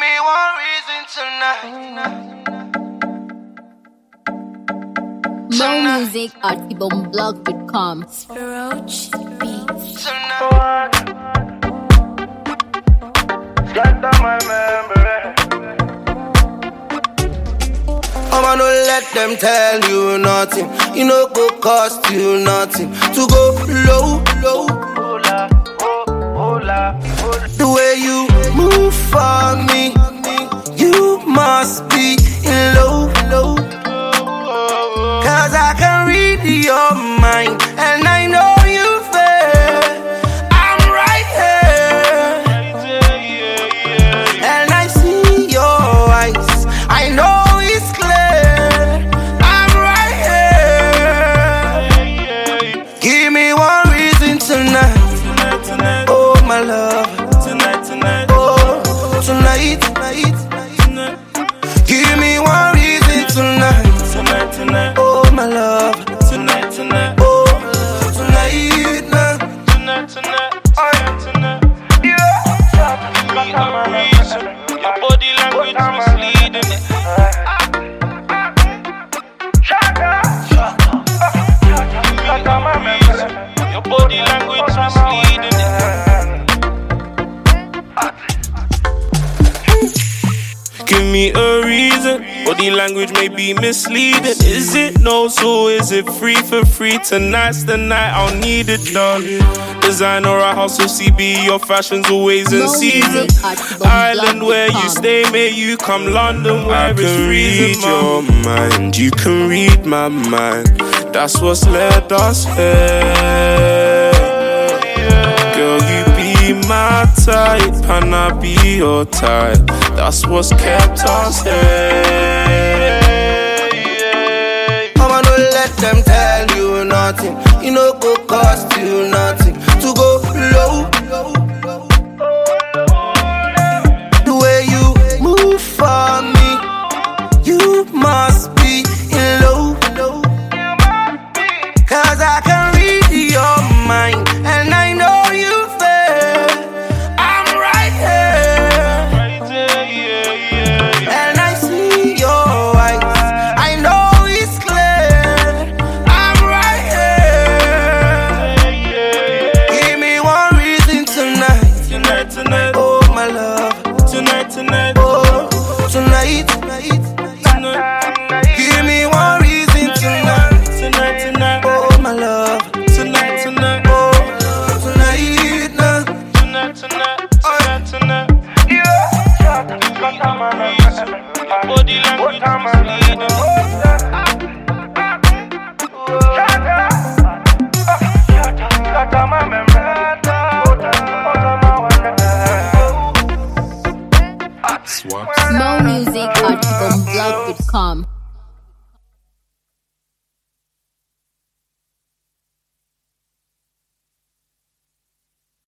me one reason tonight. More music at ibomblog.com. Roach Beats. Tonight. Got on my memory. I'ma no let them tell you nothing. You know go cost you nothing to go low, low. Hola, hola, hola. The way you move for me, you must be in low, low. Cause I can read your mind and I know you fair. I'm right here and I see your eyes. I know it's clear. I'm right here. Give me one reason tonight. Oh my love. Oh tonight. Give me one reason tonight. Oh my love. Oh tonight. Yeah. Your body language misleading it. Your body language misleading it. Give me a reason. Body language may be misleading. Is it no, so is it free for free? Tonight's the night, I'll need it done. Designer or house of CB, your fashion's always in season. Island where you stay, may you come London where it's freezing. I can read your mind, you can read my mind. That's what's led us here. Girl, you be my type, and I be your type. That's what's kept us here. I'ma no let them tell you nothing. You know go cost you nothing to go low. The way you move for me, you must be in low. Cause I can read your mind and I know you fair. I'm right here and I see your eyes. I know it's clear. I'm right here. Give me one reason tonight. Oh my love. Oh tonight. Give me one reason tonight. Oh my love. Oh tonight. Yeah. Your body language misleading More music at ibomblog.com.